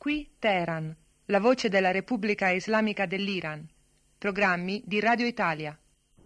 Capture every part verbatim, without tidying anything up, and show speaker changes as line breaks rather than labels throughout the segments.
Qui Teheran, la voce della Repubblica Islamica dell'Iran. Programmi di Radio Italia.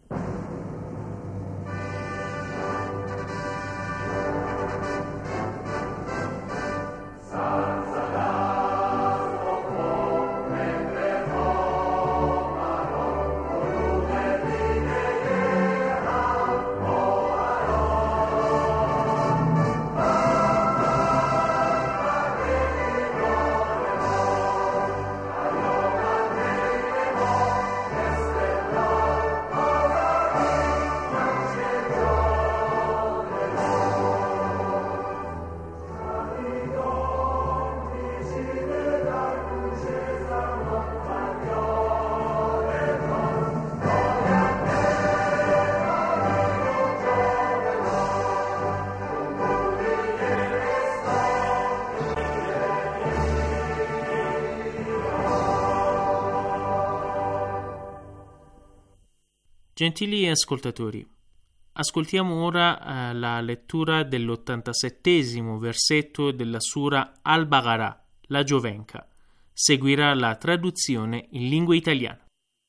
Gentili ascoltatori, ascoltiamo ora eh, la lettura dell'ottantasettesimo versetto della Sura Al-Baqarah, la Giovenca. Seguirà la traduzione in lingua italiana.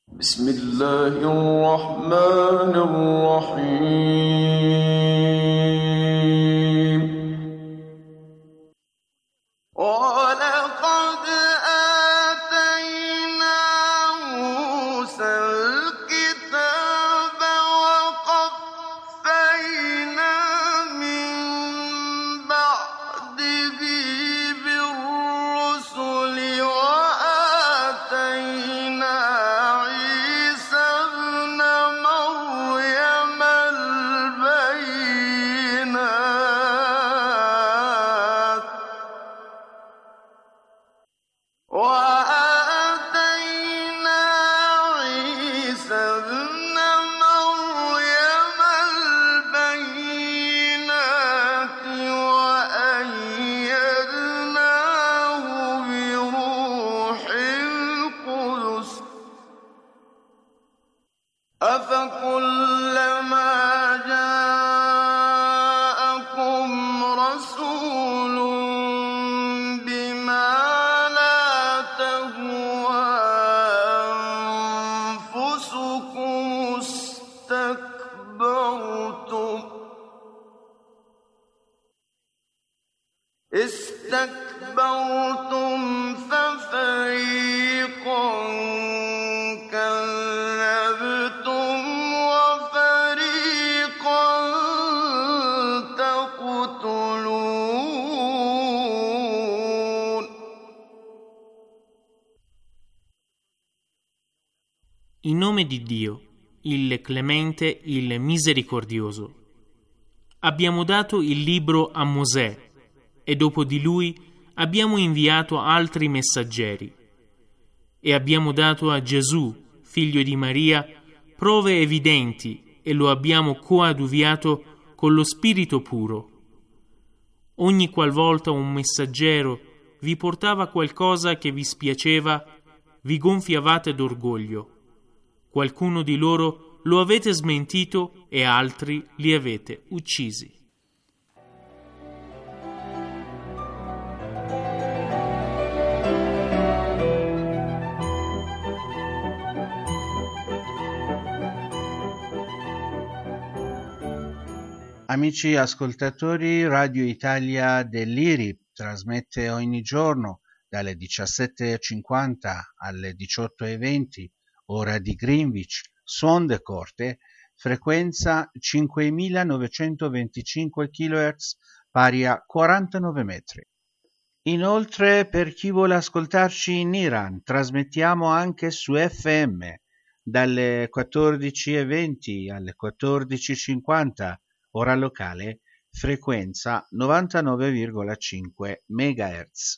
استكبرتم ففريقا كذبتم وفريقا تقتلون.
In nome di Dio, il Clemente, il Misericordioso. Abbiamo dato il libro a Mosè e dopo di lui abbiamo inviato altri messaggeri e abbiamo dato a Gesù, figlio di Maria, prove evidenti e lo abbiamo coadiuviato con lo Spirito puro. Ogni qualvolta un messaggero vi portava qualcosa che vi spiaceva, vi gonfiavate d'orgoglio. Qualcuno di loro lo avete smentito e altri li avete uccisi.
Amici ascoltatori, Radio Italia dell'I R I trasmette ogni giorno dalle diciassette e cinquanta alle diciotto e venti, ora di Greenwich, Suon de Corte, frequenza cinquemilanovecentoventicinque chilohertz, pari a quarantanove metri. Inoltre, per chi vuole ascoltarci in Iran, trasmettiamo anche su F M dalle quattordici e venti alle quattordici e cinquanta, ora locale, frequenza novantanove virgola cinque megahertz.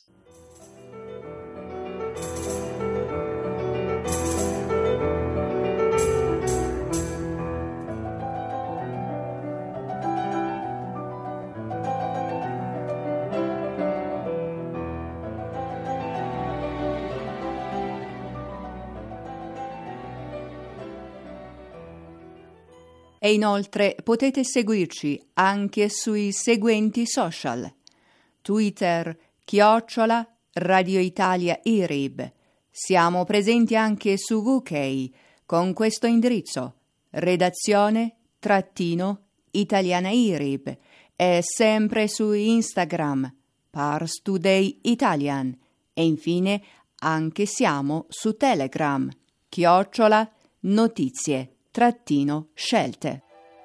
E inoltre potete seguirci anche sui seguenti social: Twitter chiocciola Radio Italia I R I B. Siamo presenti anche su U K con questo indirizzo: redazione trattino italiana I R I B, e sempre su Instagram Pars Today Italian, e infine anche siamo su Telegram chiocciola notizie trattino scelte.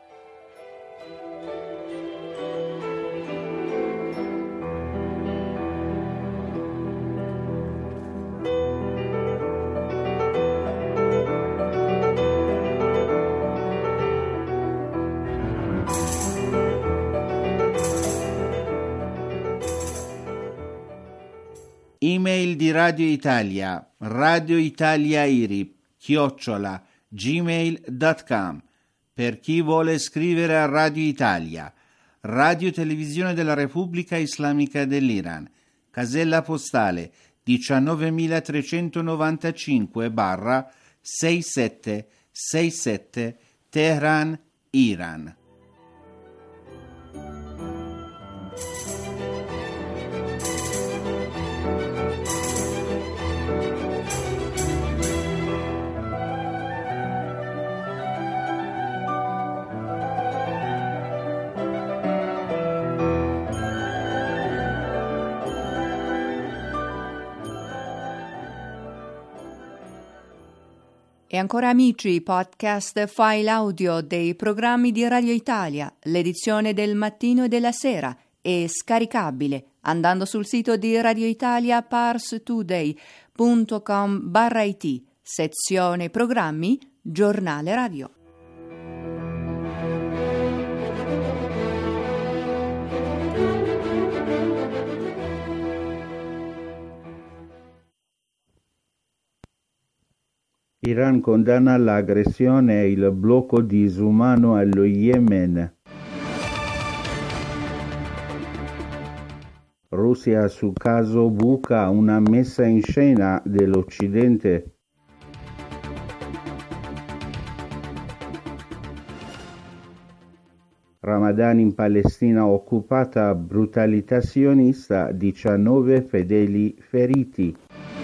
Email di Radio Italia, Radio Italia I R I B, chiocciola, gmail punto com. Per chi vuole scrivere a Radio Italia, Radio Televisione della Repubblica Islamica dell'Iran, casella postale diciannovemilatrecentonovantacinque sessantasette sessantasette, Teheran, Iran.
E ancora amici, podcast file audio dei programmi di Radio Italia, l'edizione del mattino e della sera, è scaricabile andando sul sito di Radio Italia parstoday punto com barra it, sezione programmi, giornale radio.
Iran condanna l'aggressione e il blocco disumano allo Yemen. Russia su caso Buqa, una messa in scena dell'Occidente. Ramadan in Palestina occupata, brutalità sionista, diciannove fedeli feriti.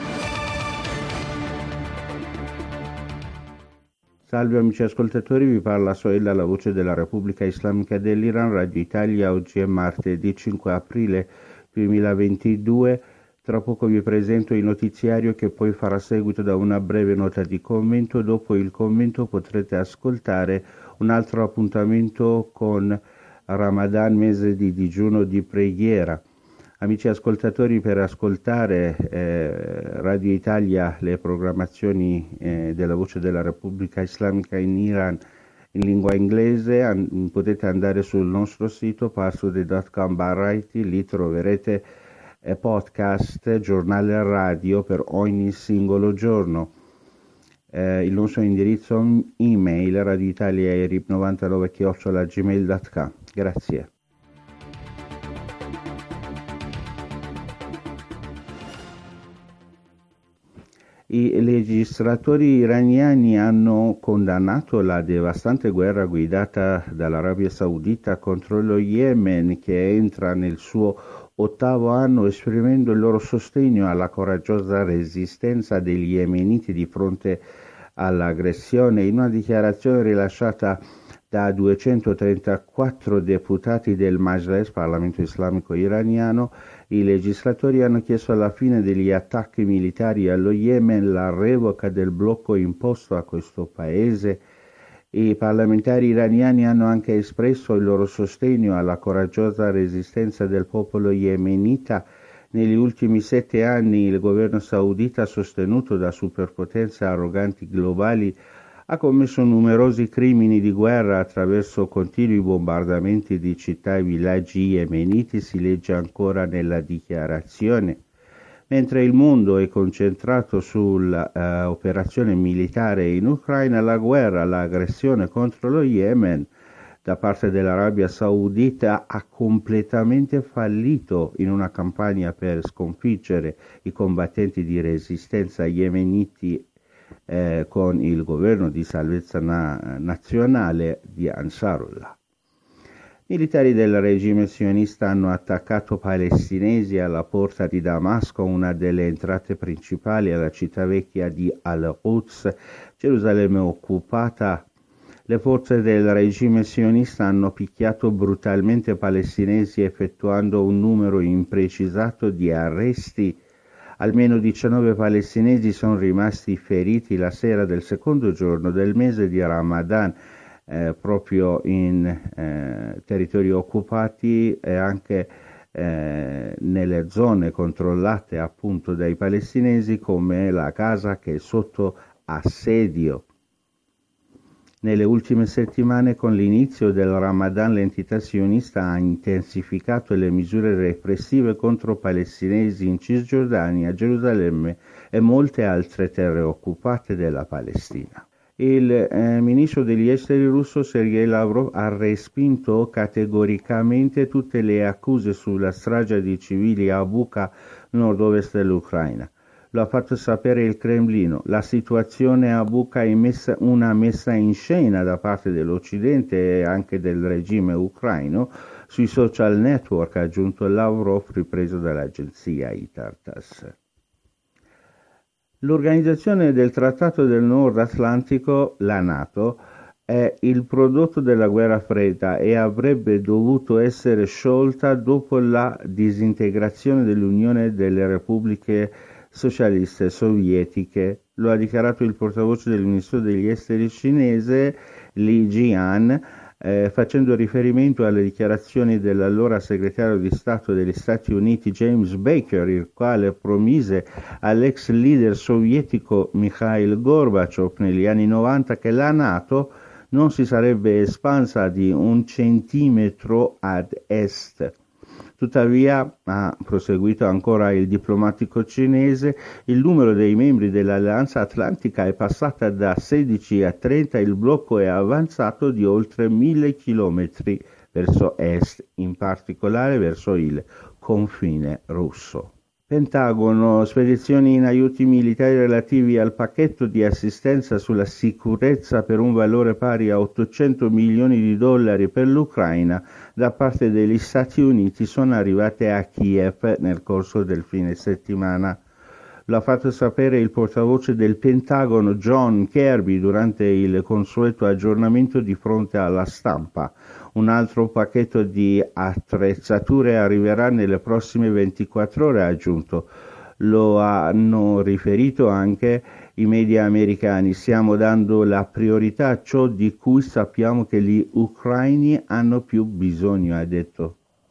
Salve amici ascoltatori, vi parla Soella, la voce della Repubblica Islamica dell'Iran, Radio Italia. Oggi è martedì cinque aprile duemilaventidue. Tra poco vi presento il notiziario che poi farà seguito da una breve nota di commento. Dopo il commento potrete ascoltare un altro appuntamento con Ramadan, mese di digiuno di preghiera. Amici ascoltatori, per ascoltare eh, Radio Italia, le programmazioni eh, della Voce della Repubblica Islamica in Iran in lingua inglese, an- potete andare sul nostro sito parstoday punto com barra it, lì troverete eh, podcast, giornale radio per ogni singolo giorno. Eh, il nostro indirizzo email radioitaliairib novantanove chiocciola gmail punto com. Grazie. I legislatori iraniani hanno condannato la devastante guerra guidata dall'Arabia Saudita contro lo Yemen, che entra nel suo ottavo anno, esprimendo il loro sostegno alla coraggiosa resistenza degli yemeniti di fronte all'aggressione. In una dichiarazione rilasciata da duecentotrentaquattro deputati del Majlis, Parlamento Islamico iraniano, i legislatori hanno chiesto alla fine degli attacchi militari allo Yemen, la revoca del blocco imposto a questo paese. I parlamentari iraniani hanno anche espresso il loro sostegno alla coraggiosa resistenza del popolo yemenita. Negli ultimi sette anni il governo saudita, sostenuto da superpotenze arroganti globali, ha commesso numerosi crimini di guerra attraverso continui bombardamenti di città e villaggi yemeniti, si legge ancora nella dichiarazione. Mentre il mondo è concentrato sull'operazione uh, militare in Ucraina, la guerra, l'aggressione contro lo Yemen da parte dell'Arabia Saudita ha completamente fallito in una campagna per sconfiggere i combattenti di resistenza yemeniti Eh, con il governo di salvezza na- nazionale di Ansarullah. Militari del regime sionista hanno attaccato palestinesi alla porta di Damasco, una delle entrate principali alla città vecchia di Al-Quds, Gerusalemme occupata. Le forze del regime sionista hanno picchiato brutalmente palestinesi effettuando un numero imprecisato di arresti. Almeno diciannove palestinesi sono rimasti feriti la sera del secondo giorno del mese di Ramadan, Eh, proprio in eh, territori occupati e anche eh, nelle zone controllate appunto dai palestinesi, come la Gaza, che è sotto assedio. Nelle ultime settimane, con l'inizio del Ramadan, l'entità sionista ha intensificato le misure repressive contro palestinesi in Cisgiordania, Gerusalemme e molte altre terre occupate della Palestina. Il eh, ministro degli esteri russo Sergei Lavrov ha respinto categoricamente tutte le accuse sulla strage di civili a Bucha, nord-ovest dell'Ucraina. Lo ha fatto sapere il Cremlino. La situazione a Bucha è messa, una messa in scena da parte dell'Occidente e anche del regime ucraino sui social network, ha aggiunto Lavrov, ripreso dall'agenzia Itartas. L'Organizzazione del Trattato del Nord Atlantico, la NATO, è il prodotto della guerra fredda e avrebbe dovuto essere sciolta dopo la disintegrazione dell'Unione delle Repubbliche Socialiste Sovietiche. Lo ha dichiarato il portavoce del Ministro degli Esteri cinese Li Jian, Eh, facendo riferimento alle dichiarazioni dell'allora segretario di Stato degli Stati Uniti James Baker, il quale promise all'ex leader sovietico Mikhail Gorbaciov negli anni novanta che la NATO non si sarebbe espansa di un centimetro ad est. Tuttavia, ha proseguito ancora il diplomatico cinese, il numero dei membri dell'Alleanza Atlantica è passata da sedici a trenta, il blocco è avanzato di oltre mille chilometri verso est, in particolare verso il confine russo. Pentagono, spedizioni in aiuti militari relativi al pacchetto di assistenza sulla sicurezza per un valore pari a ottocento milioni di dollari per l'Ucraina da parte degli Stati Uniti sono arrivate a Kiev nel corso del fine settimana. Lo ha fatto sapere il portavoce del Pentagono John Kirby durante il consueto aggiornamento di fronte alla stampa. Un altro pacchetto di attrezzature arriverà nelle prossime ventiquattro ore, ha aggiunto. Lo hanno riferito anche i media americani. Stiamo dando la priorità a ciò di cui sappiamo che gli ucraini hanno più bisogno, ha detto.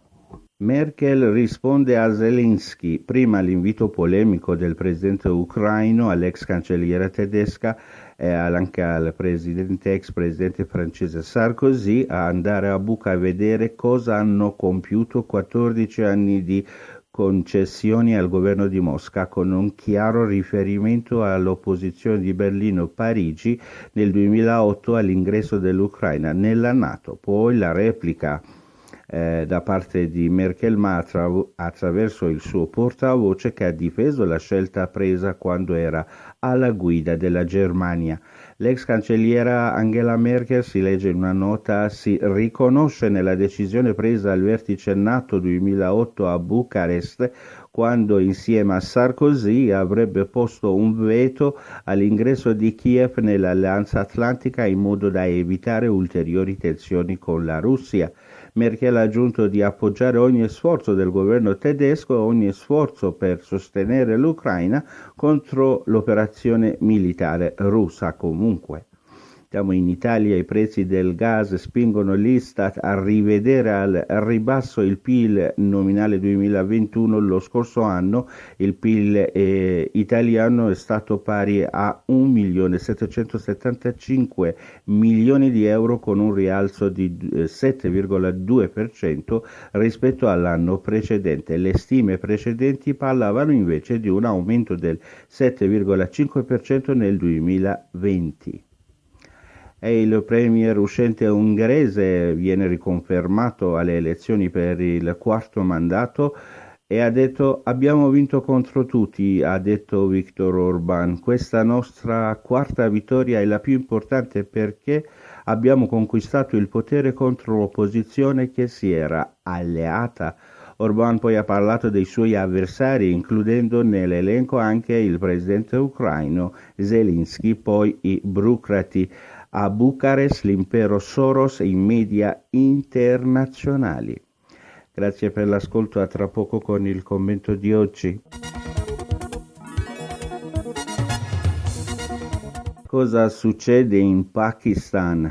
Merkel risponde a Zelensky, prima l'invito polemico del presidente ucraino all'ex cancelliera tedesca e anche al presidente, ex presidente francese Sarkozy a andare a Bucha a vedere cosa hanno compiuto quattordici anni di concessioni al governo di Mosca, con un chiaro riferimento all'opposizione di Berlino e Parigi nel duemilaotto all'ingresso dell'Ucraina nella NATO. Poi la replica Eh, da parte di Merkel, ma attra- attraverso il suo portavoce, che ha difeso la scelta presa quando era alla guida della Germania. L'ex cancelliera Angela Merkel, si legge in una nota, si riconosce nella decisione presa al vertice NATO duemilaotto a Bucarest, quando insieme a Sarkozy avrebbe posto un veto all'ingresso di Kiev nell'Alleanza Atlantica in modo da evitare ulteriori tensioni con la Russia. Merkel ha aggiunto di appoggiare ogni sforzo del governo tedesco e ogni sforzo per sostenere l'Ucraina contro l'operazione militare russa. Comunque, siamo in Italia, i prezzi del gas spingono l'Istat a rivedere al ribasso il P I L nominale duemilaventuno. Lo scorso anno il P I L eh, italiano è stato pari a un milione settecentosettantacinque milioni di euro, con un rialzo di eh, sette virgola due per cento rispetto all'anno precedente. Le stime precedenti parlavano invece di un aumento del sette virgola cinque per cento nel duemilaventi. E il premier uscente ungherese viene riconfermato alle elezioni per il quarto mandato. e ha detto: abbiamo vinto contro tutti, ha detto Viktor Orban. Questa nostra quarta vittoria è la più importante perché abbiamo conquistato il potere contro l'opposizione che si era alleata. Orban poi ha parlato dei suoi avversari, includendo nell'elenco anche il presidente ucraino Zelensky, poi i burocrati a Bucarest, l'impero Soros e i media internazionali. Grazie per l'ascolto, a tra poco con il commento di oggi. Cosa succede in Pakistan?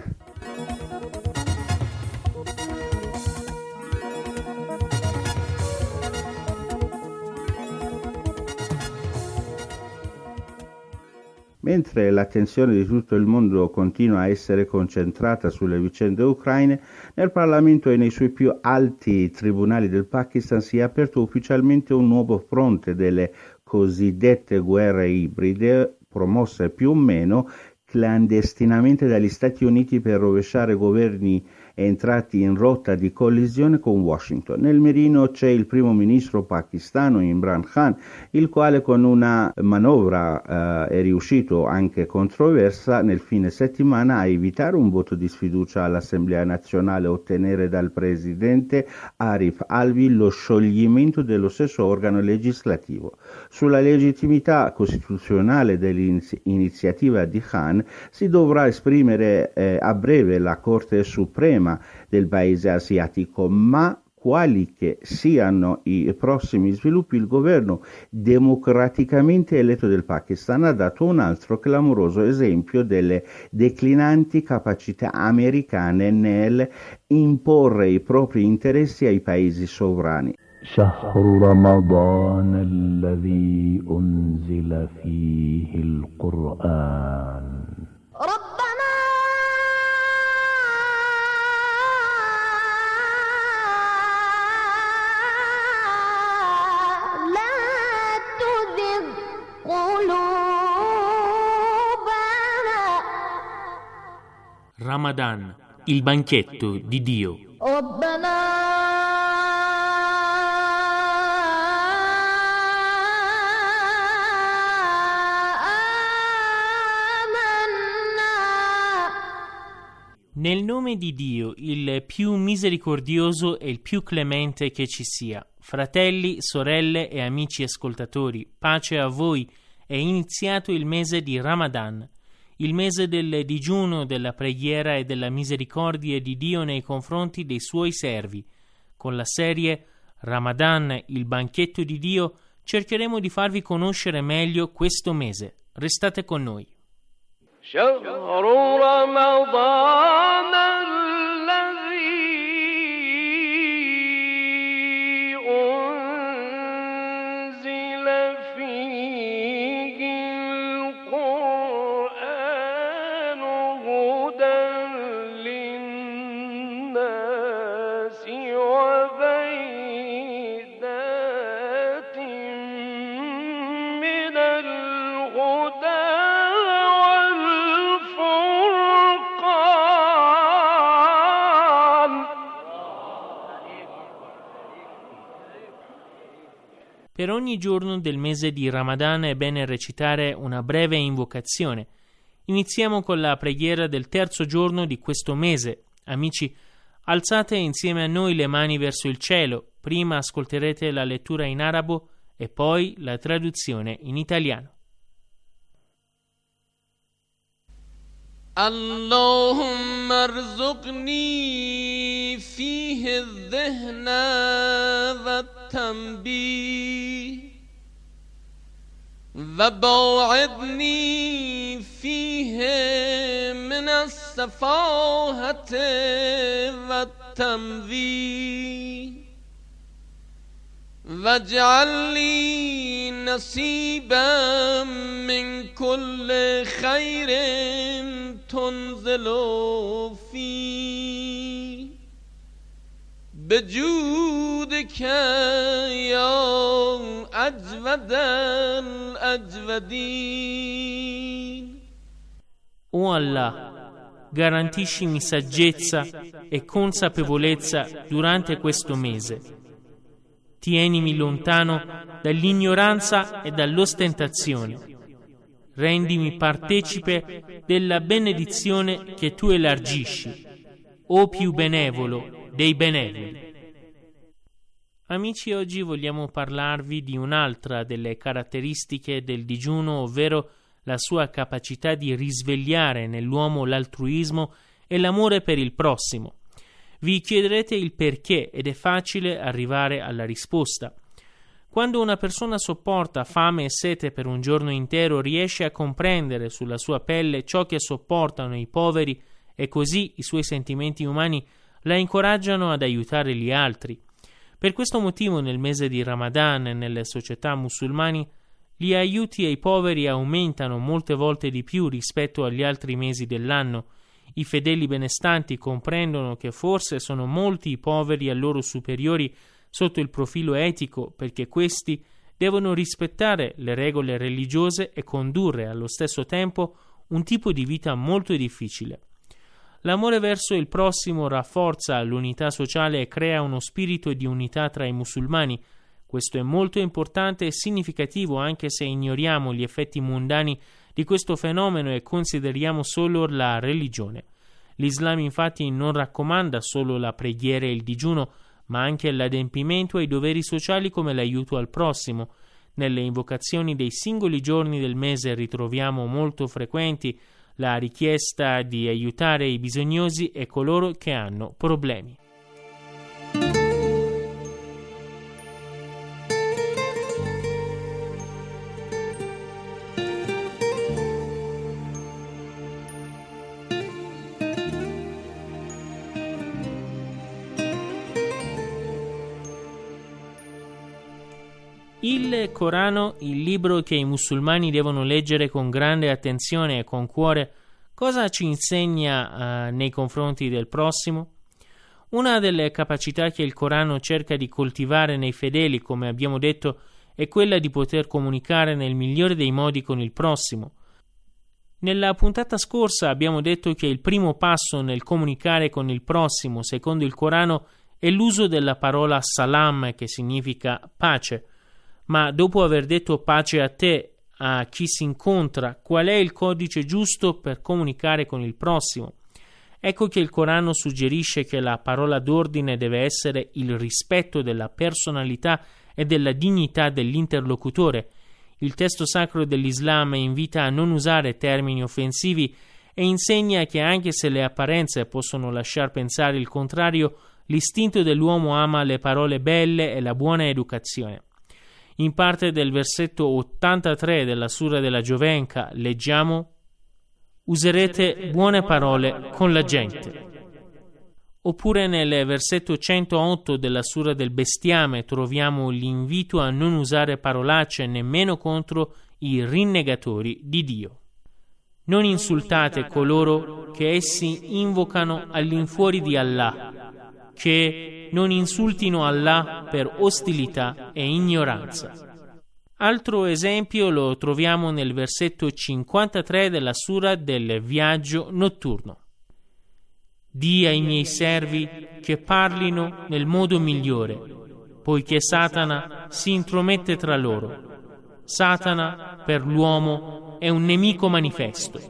Mentre l'attenzione di tutto il mondo continua a essere concentrata sulle vicende ucraine, nel Parlamento e nei suoi più alti tribunali del Pakistan si è aperto ufficialmente un nuovo fronte delle cosiddette guerre ibride, promosse più o meno clandestinamente dagli Stati Uniti per rovesciare governi entrati in rotta di collisione con Washington. Nel mirino c'è il primo ministro pakistano Imran Khan, il quale con una manovra eh, è riuscito, anche controversa, nel fine settimana a evitare un voto di sfiducia all'Assemblea nazionale e ottenere dal presidente Arif Alvi lo scioglimento dello stesso organo legislativo. Sulla legittimità costituzionale dell'iniziativa di Khan si dovrà esprimere eh, a breve la Corte Suprema del paese asiatico, ma quali che siano i prossimi sviluppi, il governo democraticamente eletto del Pakistan ha dato un altro clamoroso esempio delle declinanti capacità americane nel imporre i propri interessi ai paesi sovrani.
شهر رمضان الذي أنزل فيه القرآن ربنا لا تزغ قلوبنا.
Ramadan, il banchetto di Dio.
ربنا
Nel nome di Dio, il più misericordioso e il più clemente che ci sia, fratelli, sorelle e amici ascoltatori, pace a voi. È iniziato il mese di Ramadan, il mese del digiuno, della preghiera e della misericordia di Dio nei confronti dei suoi servi. Con la serie Ramadan, il banchetto di Dio, cercheremo di farvi conoscere meglio questo mese. Restate con noi.
شهر رمضان الذي أنزل فيه القرآن هدى للناس وبينات من الهدى
Per ogni giorno del mese di Ramadan è bene recitare una breve invocazione. Iniziamo con la preghiera del terzo giorno di questo mese. Amici, alzate insieme a noi le mani verso il cielo. Prima ascolterete la lettura in arabo e poi la traduzione in italiano.
اللهم ارزقني فيه الذهن والتنبيه وباعدني فيه من السفاهة والتمويه واجعل لي نصيبا من كل خير تنزل فيه بجودك يا أجود الأجودين.
O Allah, garantiscimi saggezza e consapevolezza durante questo mese. Tienimi lontano dall'ignoranza e dall'ostentazione. Rendimi partecipe della benedizione che tu elargisci, o più benevolo dei benevoli. Amici, oggi vogliamo parlarvi di un'altra delle caratteristiche del digiuno, ovvero la sua capacità di risvegliare nell'uomo l'altruismo e l'amore per il prossimo. Vi chiederete il perché ed è facile arrivare alla risposta. Quando una persona sopporta fame e sete per un giorno intero, riesce a comprendere sulla sua pelle ciò che sopportano i poveri e così i suoi sentimenti umani la incoraggiano ad aiutare gli altri. Per questo motivo nel mese di Ramadan e nelle società musulmane gli aiuti ai poveri aumentano molte volte di più rispetto agli altri mesi dell'anno. I fedeli benestanti comprendono che forse sono molti i poveri a loro superiori sotto il profilo etico, perché questi devono rispettare le regole religiose e condurre allo stesso tempo un tipo di vita molto difficile. L'amore verso il prossimo rafforza l'unità sociale e crea uno spirito di unità tra i musulmani. Questo è molto importante e significativo, anche se ignoriamo gli effetti mondani di questo fenomeno e consideriamo solo la religione. L'Islam infatti non raccomanda solo la preghiera e il digiuno, ma anche l'adempimento ai doveri sociali come l'aiuto al prossimo. Nelle invocazioni dei singoli giorni del mese ritroviamo molto frequenti la richiesta di aiutare i bisognosi e coloro che hanno problemi. Il Corano, il libro che i musulmani devono leggere con grande attenzione e con cuore, cosa ci insegna uh, nei confronti del prossimo? Una delle capacità che il Corano cerca di coltivare nei fedeli, come abbiamo detto, è quella di poter comunicare nel migliore dei modi con il prossimo. Nella puntata scorsa abbiamo detto che il primo passo nel comunicare con il prossimo, secondo il Corano, è l'uso della parola salam, che significa pace. Ma dopo aver detto pace a te, a chi si incontra, qual è il codice giusto per comunicare con il prossimo? Ecco che il Corano suggerisce che la parola d'ordine deve essere il rispetto della personalità e della dignità dell'interlocutore. Il testo sacro dell'Islam invita a non usare termini offensivi e insegna che anche se le apparenze possono lasciar pensare il contrario, l'istinto dell'uomo ama le parole belle e la buona educazione. In parte del versetto ottantatré della Sura della Giovenca leggiamo: userete buone parole con la gente. Oppure nel versetto centootto della Sura del Bestiame troviamo l'invito a non usare parolacce nemmeno contro i rinnegatori di Dio. Non insultate coloro che essi invocano all'infuori di Allah, che non insultino Allah per ostilità e ignoranza. Altro esempio lo troviamo nel versetto cinquantatré della Sura del Viaggio notturno. Dì ai miei servi che parlino nel modo migliore, poiché Satana si intromette tra loro. Satana per l'uomo è un nemico manifesto.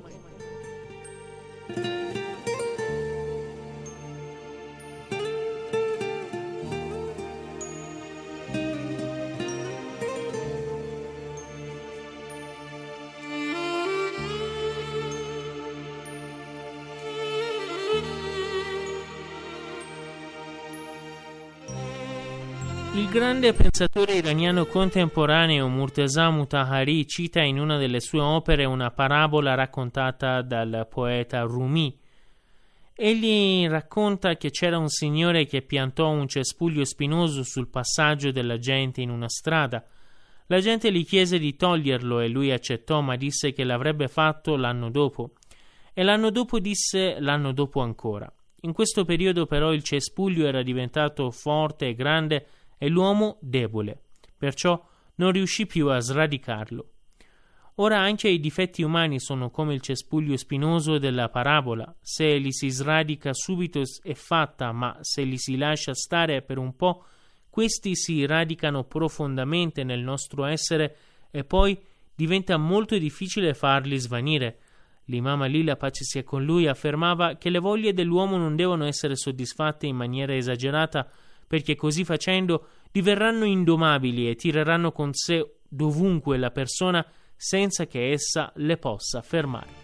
Il grande pensatore iraniano contemporaneo Murtaza Mutahari cita in una delle sue opere una parabola raccontata dal poeta Rumi. Egli racconta che c'era un signore che piantò un cespuglio spinoso sul passaggio della gente in una strada. La gente gli chiese di toglierlo e lui accettò, ma disse che l'avrebbe fatto l'anno dopo. E l'anno dopo disse l'anno dopo ancora. In questo periodo però il cespuglio era diventato forte e grande e l'uomo debole, perciò non riuscì più a sradicarlo. Ora anche i difetti umani sono come il cespuglio spinoso della parabola: se li si sradica subito è fatta, ma se li si lascia stare per un po', questi si radicano profondamente nel nostro essere e poi diventa molto difficile farli svanire. L'imam Ali, la pace sia con lui, affermava che le voglie dell'uomo non devono essere soddisfatte in maniera esagerata, perché così facendo diverranno indomabili e tireranno con sé dovunque la persona senza che essa le possa fermare.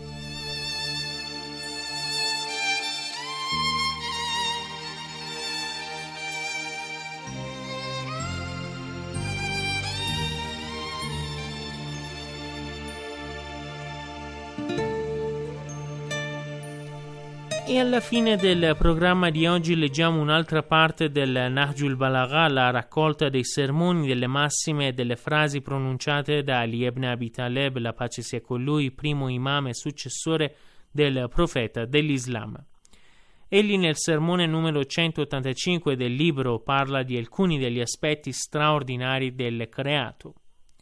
E alla fine del programma di oggi leggiamo un'altra parte del Nahjul Balagha, la raccolta dei sermoni, delle massime e delle frasi pronunciate da Ali ibn Abi Taleb, la pace sia con lui, primo imam e successore del profeta dell'Islam. Egli nel sermone numero centottantacinque del libro parla di alcuni degli aspetti straordinari del creato.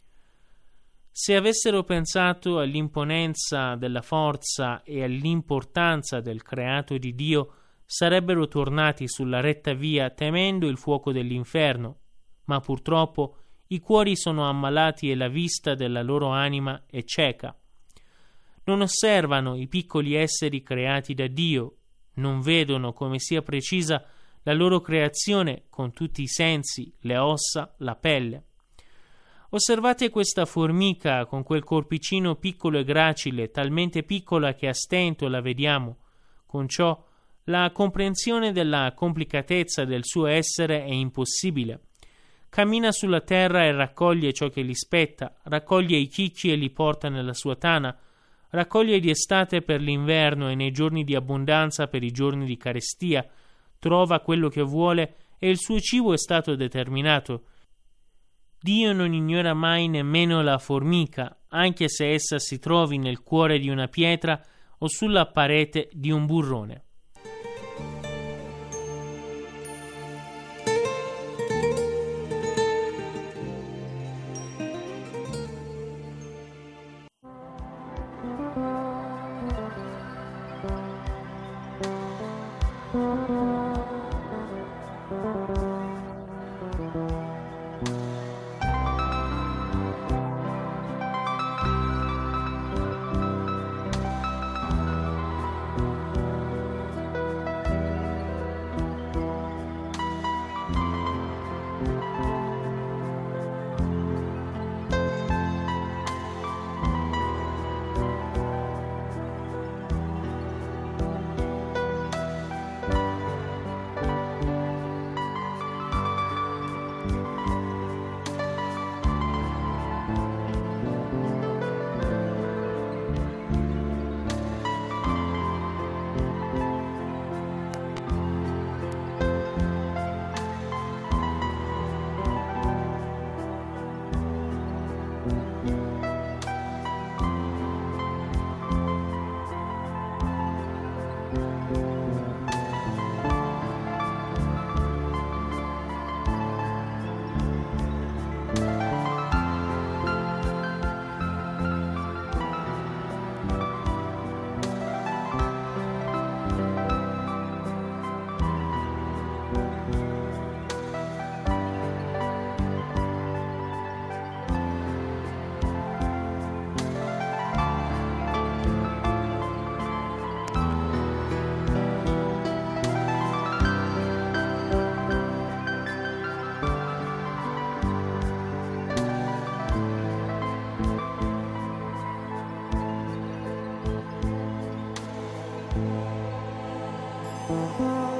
Se avessero pensato all'imponenza della forza e all'importanza del creato di Dio, sarebbero tornati sulla retta via temendo il fuoco dell'inferno, ma purtroppo i cuori sono ammalati e la vista della loro anima è cieca. Non osservano i piccoli esseri creati da Dio, non vedono come sia precisa la loro creazione con tutti i sensi, le ossa, la pelle. Osservate questa formica con quel corpicino piccolo e gracile, talmente piccola che a stento la vediamo. Con ciò la comprensione della complicatezza del suo essere è impossibile. Cammina sulla terra e raccoglie ciò che gli spetta, raccoglie i chicchi e li porta nella sua tana, raccoglie di estate per l'inverno e nei giorni di abbondanza per i giorni di carestia, trova quello che vuole e il suo cibo è stato determinato. Dio non ignora mai nemmeno la formica, anche se essa si trovi nel cuore di una pietra o sulla parete di un burrone.
Thank you.